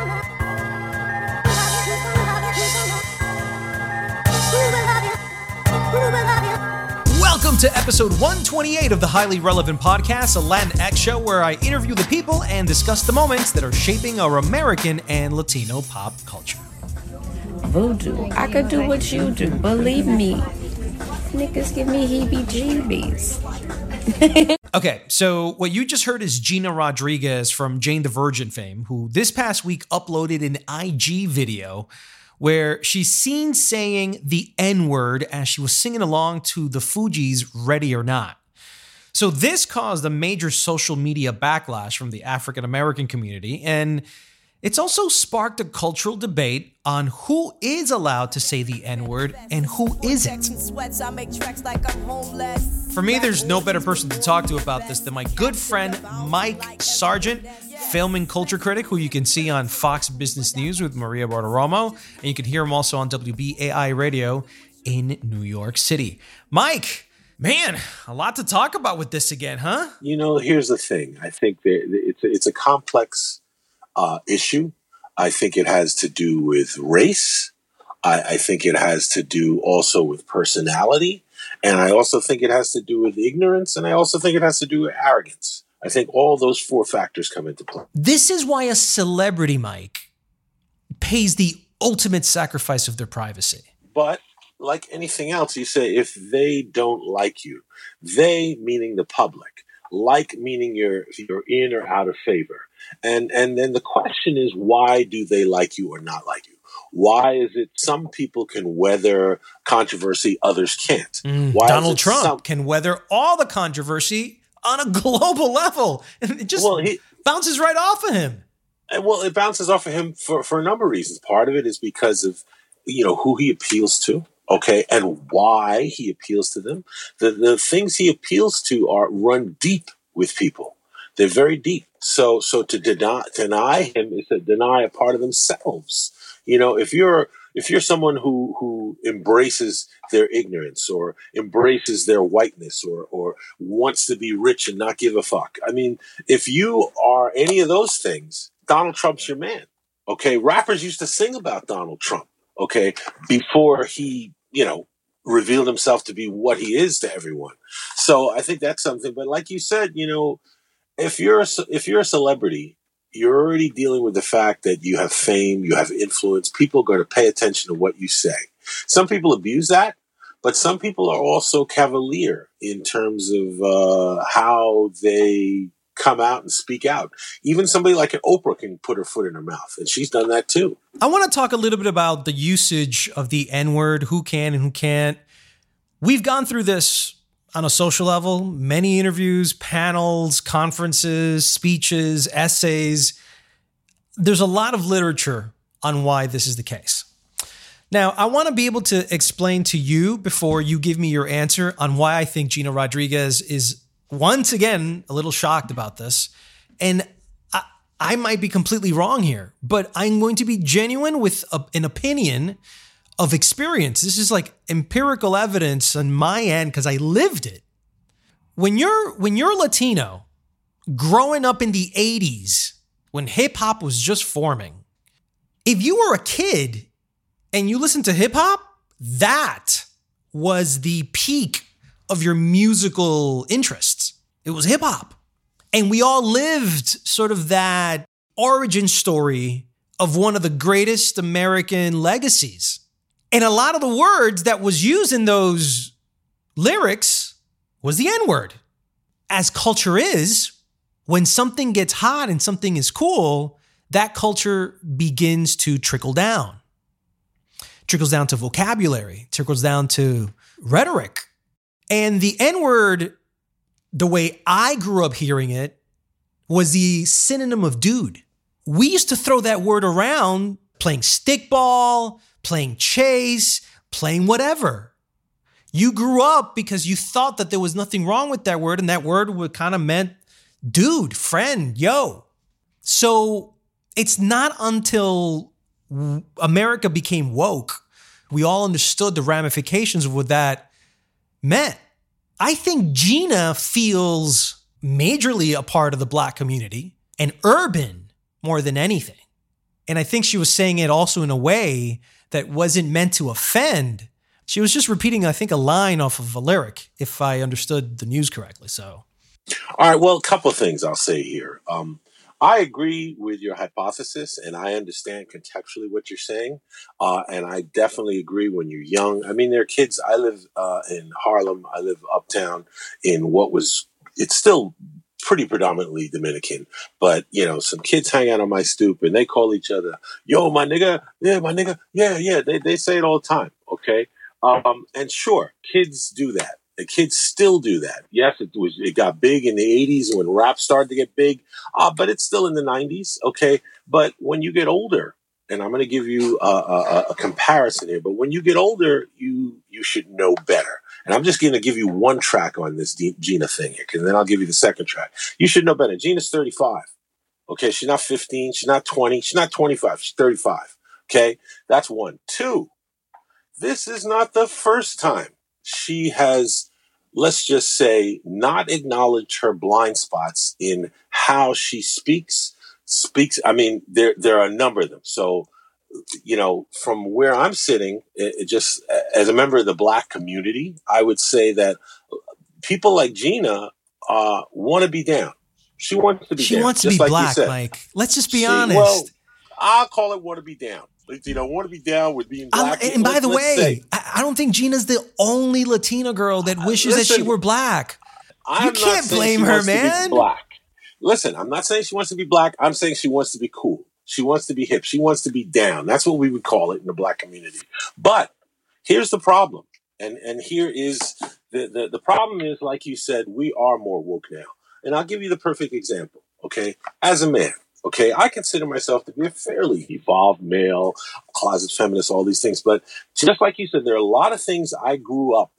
Welcome to episode 128 of the Highly Relevant Podcast, a Latinx show where I interview the people and discuss the moments that are shaping our American and Latino pop culture. Voodoo, I could do what you do, believe me. Niggas give me heebie-jeebies. Okay, so what you just heard is Gina Rodriguez from Jane the Virgin fame, who this past week uploaded an IG video where she's seen saying the N-word as she was singing along to the Fugees' Ready or Not. So this caused a major social media backlash from the African-American community, and it's also sparked a cultural debate on who is allowed to say the N-word and who isn't. For me, there's no better person to talk to about this than my good friend Mike Sargent, film and culture critic, who you can see on Fox Business News with Maria Bartiromo, and you can hear him also on WBAI Radio in New York City. Mike, man, a lot to talk about with this again, huh? You know, here's the thing. I think that it's a complex issue. I think it has to do with race. I think it has to do also with personality. And I also think it has to do with ignorance. And I also think it has to do with arrogance. I think all those four factors come into play. This is why a celebrity, Mike, pays the ultimate sacrifice of their privacy. But like anything else, you say, if they don't like you, they meaning the public, like meaning you're in or out of favor. And then the question is, why do they like you or not like you? Why is it some people can weather controversy, others can't? Donald Trump can weather all the controversy on a global level. And it just bounces right off of him. Well, it bounces off of him for a number of reasons. Part of it is because of, who he appeals to, okay, and why he appeals to them. The things he appeals to run deep with people. They're very deep. So to deny him is to deny a part of themselves. If you're someone who embraces their ignorance or embraces their whiteness or wants to be rich and not give a fuck. I mean, if you are any of those things, Donald Trump's your man. Okay. Rappers used to sing about Donald Trump. Okay. Before he, revealed himself to be what he is to everyone. So I think that's something. But like you said, if you're a celebrity, you're already dealing with the fact that you have fame, you have influence. People are going to pay attention to what you say. Some people abuse that, but some people are also cavalier in terms of how they come out and speak out. Even somebody like an Oprah can put her foot in her mouth, and she's done that too. I want to talk a little bit about the usage of the N-word, who can and who can't. We've gone through this on a social level, many interviews, panels, conferences, speeches, essays. There's a lot of literature on why this is the case. Now, I want to be able to explain to you before you give me your answer on why I think Gina Rodriguez is once again a little shocked about this. And I might be completely wrong here, but I'm going to be genuine with an opinion of experience. This is like empirical evidence on my end because I lived it. When you're Latino, growing up in the 80s, when hip hop was just forming, if you were a kid and you listened to hip hop, that was the peak of your musical interests. It was hip hop. And we all lived sort of that origin story of one of the greatest American legacies. And a lot of the words that was used in those lyrics was the N-word. As culture is, when something gets hot and something is cool, that culture begins to trickle down. Trickles down to vocabulary, trickles down to rhetoric. And the N-word, the way I grew up hearing it, was the synonym of dude. We used to throw that word around playing stickball, playing chase, playing whatever. You grew up because you thought that there was nothing wrong with that word, and that word would kind of meant dude, friend, yo. So it's not until America became woke, we all understood the ramifications of what that meant. I think Gina feels majorly a part of the Black community and urban more than anything. And I think she was saying it also in a way that wasn't meant to offend. She was just repeating, I think, a line off of a lyric, if I understood the news correctly. So, all right. Well, a couple of things I'll say here. I agree with your hypothesis, and I understand contextually what you're saying. And I definitely agree when you're young. I mean, there are kids. I live in Harlem. I live uptown in it's still pretty predominantly Dominican, but some kids hang out on my stoop and they call each other, yo, my nigga, yeah, my nigga, yeah, yeah. They say it all the time. Okay. And sure, kids do that. The kids still do that. Yes, it got big in the 80s when rap started to get big, but it's still in the 90s. Okay. But when you get older, and I'm going to give you a comparison here, but when you get older, you should know better. And I'm just going to give you one track on this Gina thing here, because then I'll give you the second track. You should know better. Gina's 35. Okay, she's not 15. She's not 20. She's not 25. She's 35. Okay, that's one. Two, this is not the first time she has, let's just say, not acknowledged her blind spots in how she speaks. I mean, there are a number of them. So, from where I'm sitting, it just as a member of the Black community, I would say that people like Gina want to be down. She wants to be down. She wants to be Black, Mike. Let's just be honest. Well, I'll call it want to be down. Want to be down with being Black. And by the way, I don't think Gina's the only Latina girl that wishes that she were Black. You can't blame her, man. Black. Listen, I'm not saying she wants to be Black. I'm saying she wants to be cool. She wants to be hip. She wants to be down. That's what we would call it in the Black community. But here's the problem. And here is the problem is, like you said, we are more woke now. And I'll give you the perfect example. Okay. As a man, okay, I consider myself to be a fairly evolved male, closet feminist, all these things. But just like you said, there are a lot of things I grew up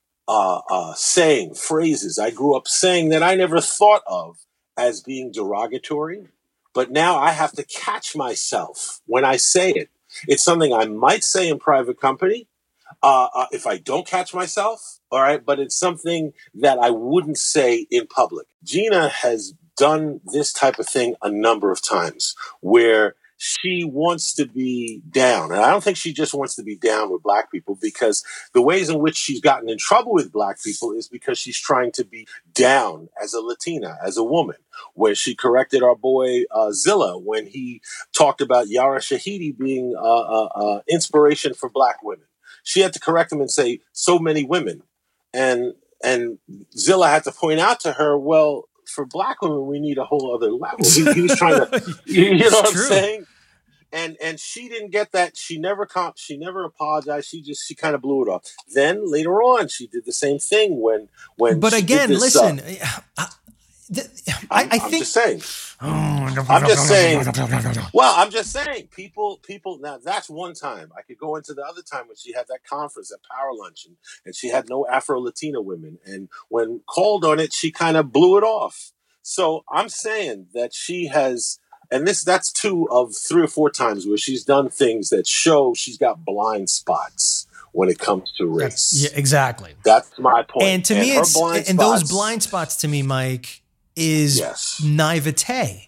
saying, phrases I grew up saying that I never thought of as being derogatory. But now I have to catch myself when I say it. It's something I might say in private company if I don't catch myself. All right. But it's something that I wouldn't say in public. Gina has done this type of thing a number of times where she wants to be down. And I don't think she just wants to be down with Black people, because the ways in which she's gotten in trouble with Black people is because she's trying to be down as a Latina, as a woman, where she corrected our boy Zilla when he talked about Yara Shahidi being inspiration for Black women. She had to correct him and say, so many women. And Zilla had to point out to her, well, for Black women, we need a whole other level. He was trying to, you know what I'm saying? And she didn't get that. She never apologized. She kind of blew it off. Then later on, she did the same thing when. But again, listen, I think. Just saying. I'm just saying. Well, I'm just saying. People. Now that's one time. I could go into the other time when she had that conference at Power Lunch, and she had no Afro-Latina women, and when called on it, she kind of blew it off. So I'm saying that she has. And that's 2 of 3 or 4 times where she's done things that show she's got blind spots when it comes to race. Yeah, exactly. That's my point. And to me, those blind spots to me, Mike, is naivete.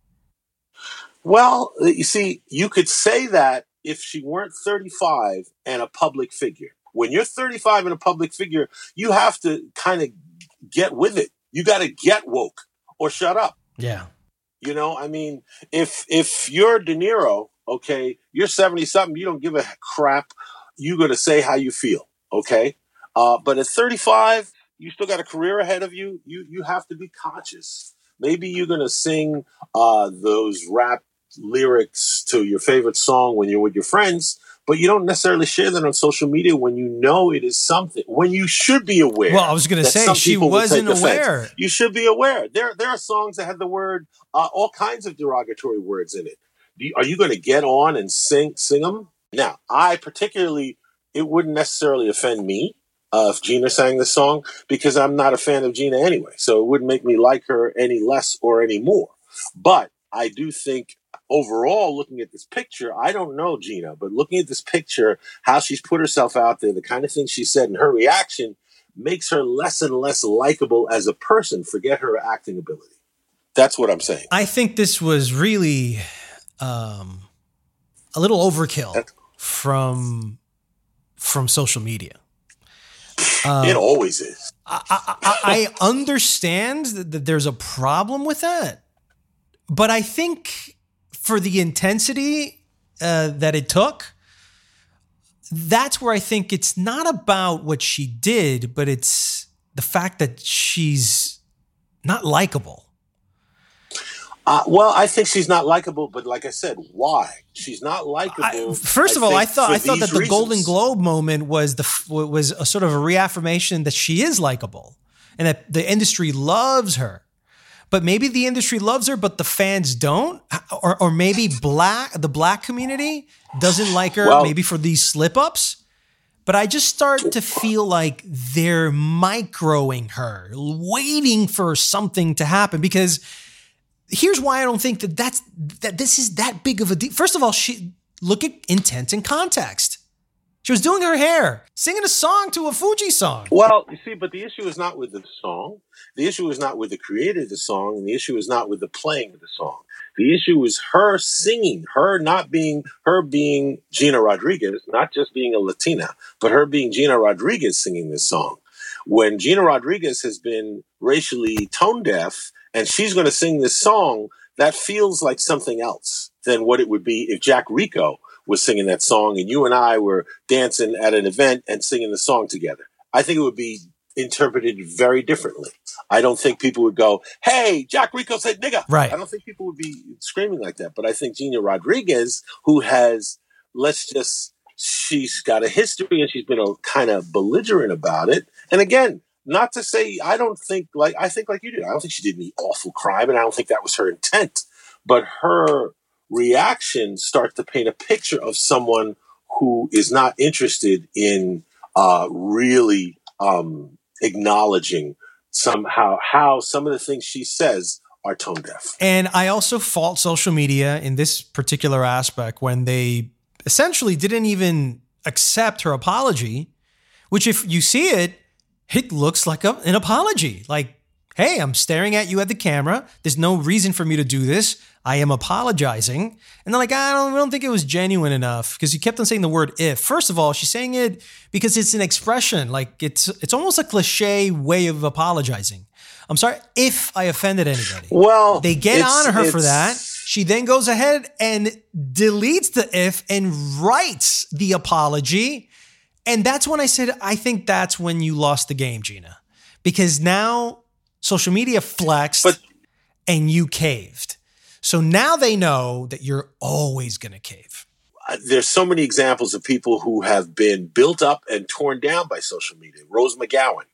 Well, you see, you could say that if she weren't 35 and a public figure. When you're 35 and a public figure, you have to kind of get with it. You got to get woke or shut up. Yeah. I mean, if you're De Niro, okay, you're 70-something, you don't give a crap. You're going to say how you feel, okay? But at 35, you still got a career ahead of you. You have to be conscious. Maybe you're going to sing those rap lyrics to your favorite song when you're with your friends, but you don't necessarily share that on social media when you know it is something, when you should be aware. Well, I was going to say, she wasn't aware. You should be aware. There are songs that have the word, all kinds of derogatory words in it. Are you going to get on and sing them? Now, it wouldn't necessarily offend me if Gina sang this song, because I'm not a fan of Gina anyway. So it wouldn't make me like her any less or any more. But I do think, overall, looking at this picture, I don't know Gina, but looking at this picture, how she's put herself out there, the kind of things she said, and her reaction makes her less and less likable as a person. Forget her acting ability. That's what I'm saying. I think this was really a little overkill from social media. It always is. I understand that there's a problem with that, but I think for the intensity that it took, that's where I think it's not about what she did, but it's the fact that she's not likable. Well, I think she's not likable, but like I said, why? She's not likable. First of all, I thought that the reasons. Golden Globe moment was a sort of a reaffirmation that she is likable and that the industry loves her. But maybe the industry loves her, but the fans don't, or maybe the black community doesn't like her. Maybe for these slip ups. But I just start to feel like they're microing her, waiting for something to happen because. Here's why I don't think that this is that big of a deal. First of all, look at intent and context. She was doing her hair, singing a song to a Fuji song. Well, you see, but the issue is not with the song. The issue is not with the creator of the song, and the issue is not with the playing of the song. The issue is her singing, her being Gina Rodriguez, not just being a Latina, but her being Gina Rodriguez singing this song. When Gina Rodriguez has been racially tone deaf, and she's going to sing this song, that feels like something else than what it would be if Jack Rico was singing that song and you and I were dancing at an event and singing the song together. I think it would be interpreted very differently. I don't think people would go, hey, Jack Rico said nigga. Right. I don't think people would be screaming like that. But I think Gina Rodriguez, who has, she's got a history and she's been a kind of belligerent about it. And again, not to say I think like you do. I don't think she did any awful crime, and I don't think that was her intent. But her reactions start to paint a picture of someone who is not interested in really acknowledging somehow how some of the things she says are tone deaf. And I also fault social media in this particular aspect when they essentially didn't even accept her apology, which if you see it, it looks like an apology. Like, hey, I'm staring at you at the camera. There's no reason for me to do this. I am apologizing. And they're like, I don't think it was genuine enough because you kept on saying the word if. First of all, she's saying it because it's an expression. Like it's almost a cliche way of apologizing. I'm sorry if I offended anybody. Well, they get on her for that. She then goes ahead and deletes the if and writes the apology. And that's when I said, I think that's when you lost the game, Gina, because now social media flexed and you caved. So now they know that you're always going to cave. There's so many examples of people who have been built up and torn down by social media. Rose McGowan,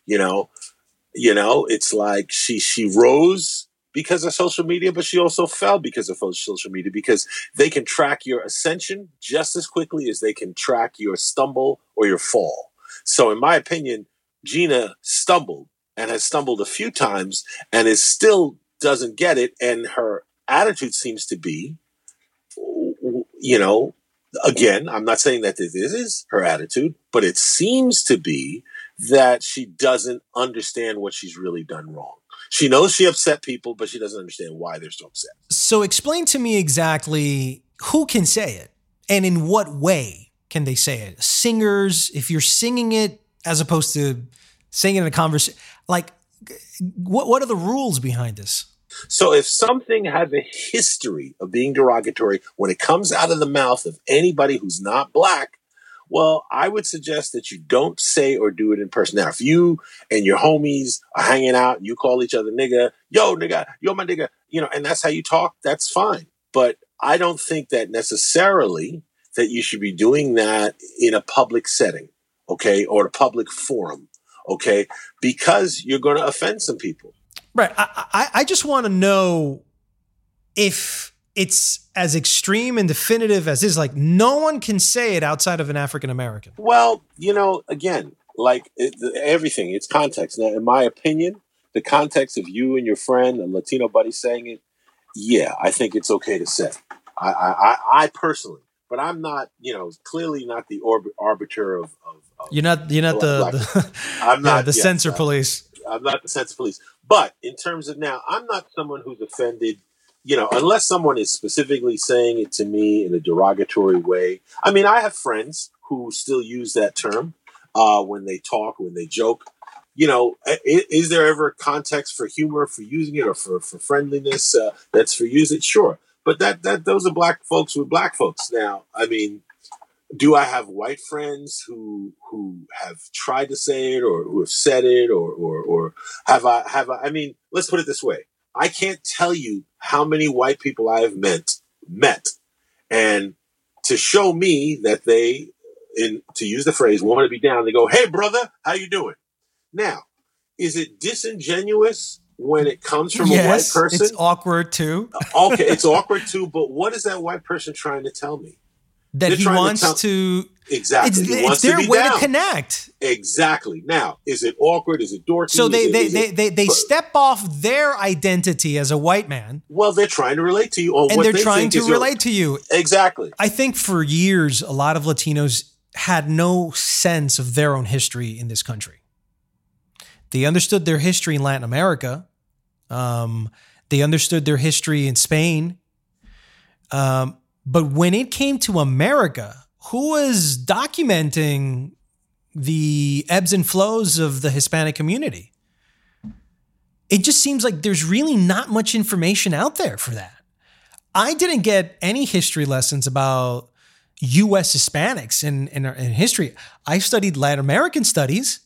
it's like she rose because of social media, but she also fell because of social media, because they can track your ascension just as quickly as they can track your stumble or your fall. So in my opinion, Gina stumbled and has stumbled a few times and is still doesn't get it. And her attitude seems to be, again, I'm not saying that this is her attitude, but it seems to be that she doesn't understand what she's really done wrong. She knows she upset people, but she doesn't understand why they're so upset. So explain to me exactly who can say it and in what way can they say it? Singers, if you're singing it as opposed to singing in a conversation, like what are the rules behind this? So if something has a history of being derogatory when it comes out of the mouth of anybody who's not black, well, I would suggest that you don't say or do it in person. Now, if you and your homies are hanging out and you call each other nigga, yo my nigga, and that's how you talk, that's fine. But I don't think that necessarily that you should be doing that in a public setting, okay, or a public forum, okay, because you're going to offend some people. Right. I just want to know if it's as extreme and definitive as is. Like, no one can say it outside of an African American. Well, again, like everything, it's context. Now, in my opinion, the context of you and your friend, a Latino buddy saying it, yeah, I think it's okay to say. I personally, but I'm not, clearly not the arbiter of You're not the I'm not the censor police. I'm not the censor police. But in terms of now, I'm not someone who's offended unless someone is specifically saying it to me in a derogatory way. I mean, I have friends who still use that term when they talk, when they joke. Is there ever context for humor, for using it, or for friendliness that's for using it? Sure. But that those are black folks with black folks. Now, I mean, do I have white friends who have tried to say it or who have said it or have I mean, let's put it this way. I can't tell you how many white people I have met and to show me that they, to use the phrase, want to be down, they go, "Hey brother, how you doing?" Now, is it disingenuous when it comes from a white person? It's awkward too. Okay, it's awkward too, but what is that white person trying to tell me? That he wants to... Exactly. It's their way to connect. Exactly. Now, is it awkward? Is it dorky? So they step off their identity as a white man. Well, they're trying to relate to you. And they're trying to relate to you. Exactly. I think for years, a lot of Latinos had no sense of their own history in this country. They understood their history in Latin America. They understood their history in Spain. But when it came to America, who was documenting the ebbs and flows of the Hispanic community? It just seems like there's really not much information out there for that. I didn't get any history lessons about U.S. Hispanics in history. I studied Latin American studies,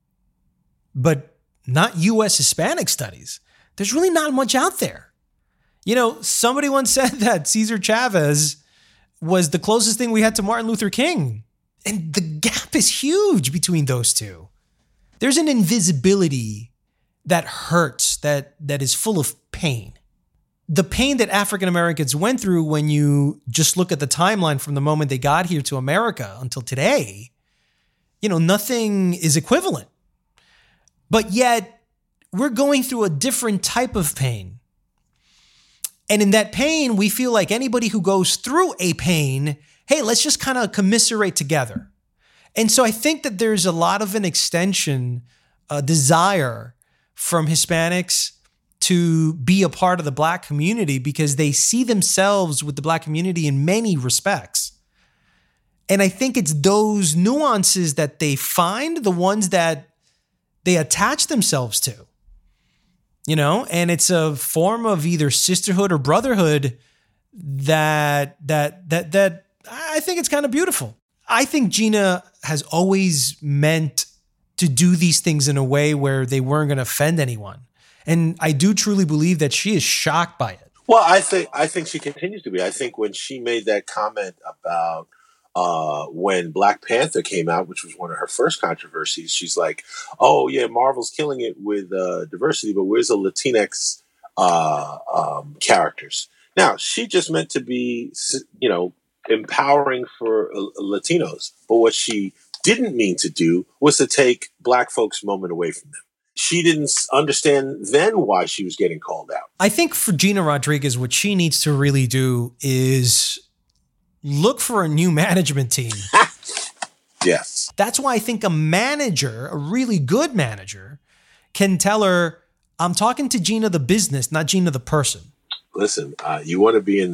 but not U.S. Hispanic studies. There's really not much out there. Somebody once said that Cesar Chavez was the closest thing we had to Martin Luther King. And the gap is huge between those two. There's an invisibility that hurts, that is full of pain. The pain that African Americans went through when you just look at the timeline from the moment they got here to America until today, nothing is equivalent. But yet, we're going through a different type of pain. And in that pain, we feel like anybody who goes through a pain, hey, let's just kind of commiserate together. And so I think that there's a lot of an extension, a desire from Hispanics to be a part of the Black community because they see themselves with the Black community in many respects. And I think it's those nuances that they find, the ones that they attach themselves to. And it's a form of either sisterhood or brotherhood that I think it's kind of beautiful. I think Gina has always meant to do these things in a way where they weren't going to offend anyone. And I do truly believe that she is shocked by it. Well, I think she continues to be. I think when she made that comment about when Black Panther came out, which was one of her first controversies, she's like, "Oh yeah, Marvel's killing it with diversity, but where's the Latinx characters?" Now, she just meant to be, empowering for Latinos, but what she didn't mean to do was to take Black folks' moment away from them. She didn't understand then why she was getting called out. I think for Gina Rodriguez, what she needs to really do is look for a new management team. Yes. That's why I think a manager, a really good manager, can tell her, "I'm talking to Gina the business, not Gina the person." Listen, you want to be in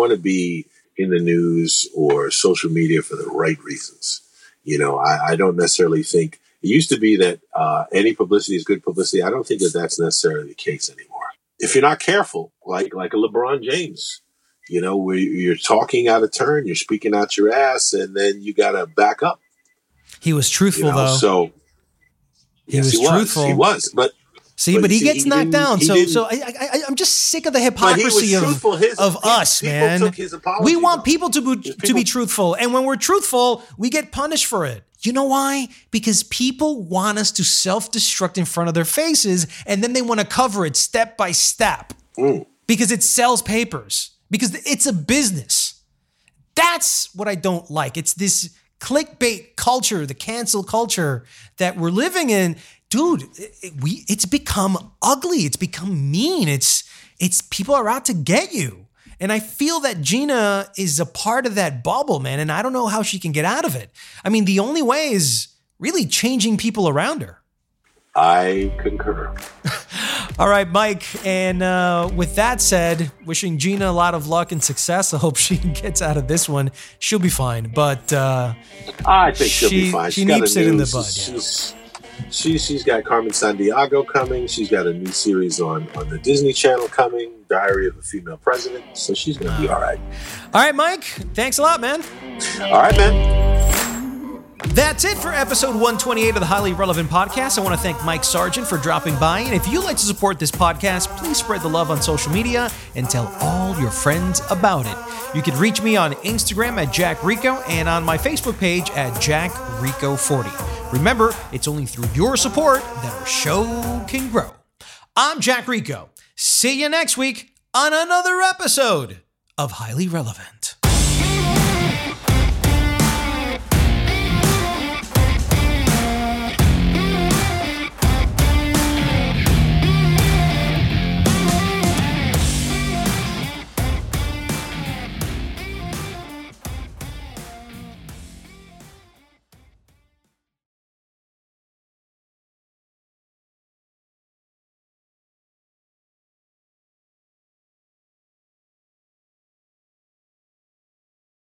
the news or social media for the right reasons. I don't necessarily think it used to be that any publicity is good publicity. I don't think that that's necessarily the case anymore. If you're not careful, like a LeBron James, where you're talking out of turn, you're speaking out your ass, and then you got to back up. He was truthful, though. So he was truthful. He was, but he gets knocked down. So I'm just sick of the hypocrisy of us, man. We want people to be truthful, and when we're truthful, we get punished for it. You know why? Because people want us to self-destruct in front of their faces, and then they want to cover it step by step because it sells papers. Because it's a business. That's what I don't like. It's this clickbait culture, the cancel culture that we're living in. Dude, it's become ugly. It's become mean. It's people are out to get you. And I feel that Gina is a part of that bubble, man. And I don't know how she can get out of it. I mean, the only way is really changing people around her. I concur. All right, Mike. And with that said, wishing Gina a lot of luck and success. I hope she gets out of this one. She'll be fine. But I think she'll be fine. She nips it in the bud. She's got Carmen Sandiego coming. She's got a new series on the Disney Channel coming, Diary of a Female President. So she's going to be all right. All right, Mike. Thanks a lot, man. All right, man. That's it for episode 128 of the Highly Relevant Podcast. I want to thank Mike Sargent for dropping by. And if you'd like to support this podcast, please spread the love on social media and tell all your friends about it. You can reach me on Instagram at Jack Rico and on my Facebook page at Jack Rico 40. Remember, it's only through your support that our show can grow. I'm Jack Rico. See you next week on another episode of Highly Relevant.